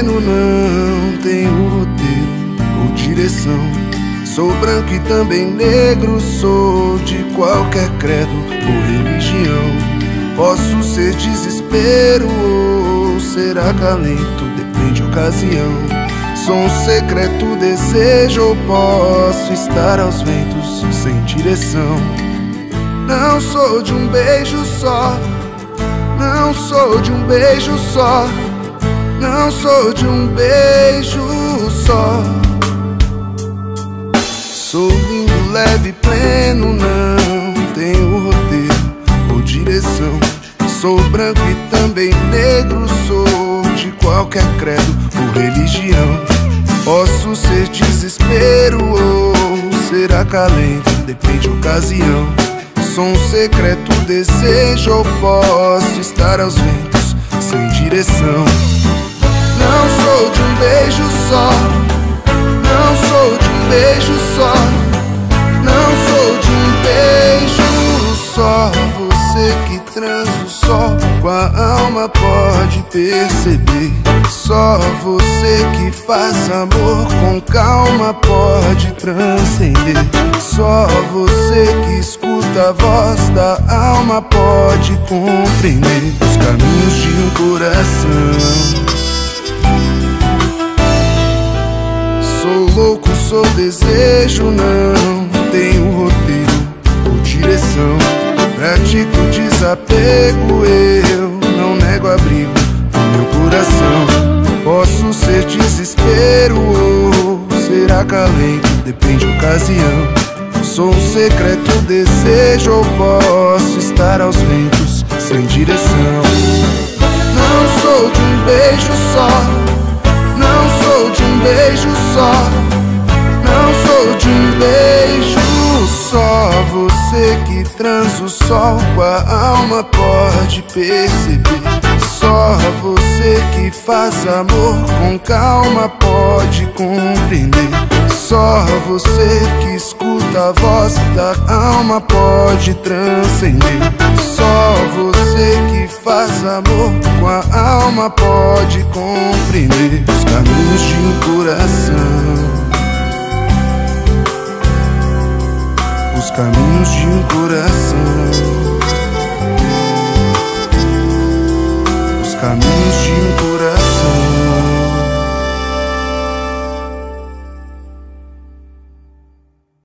pleno, não tenho roteiro ou direção. Sou branco e também negro, sou de qualquer credo ou religião. Posso ser desespero ou ser acalento, depende da ocasião. Sou um secreto desejo ou posso estar aos ventos sem direção. Não sou de um beijo só, não sou de um beijo só, não sou de um beijo só. Sou lindo, leve, pleno, não tenho roteiro ou direção. Sou branco e também negro, sou de qualquer credo ou religião. Posso ser desespero ou ser acalento, depende da ocasião. Sou um secreto desejo ou posso estar aos ventos sem direção. Não sou de um beijo só, não sou de um beijo só, não sou de um beijo só. Você que transa o sol com a alma pode perceber. Só você que faz amor com calma pode transcender. Só você que escuta a voz da alma pode compreender os caminhos de um coração. Sou louco, sou desejo, não tenho roteiro ou direção. Pratico desapego, eu não nego abrigo no meu coração. Posso ser desespero ou ser acalento, depende da ocasião. Sou um secreto desejo ou posso estar aos ventos sem direção. Não sou de um beijo só, não sou de um beijo só, não sou de um beijo só. Você que transa o sol com a alma pode perceber. Só você que faz amor com calma pode compreender. Só você que escuta a voz da alma pode transcender. Só você que faz amor com a alma pode compreender os caminhos de um coração. Os caminhos de um coração. Os caminhos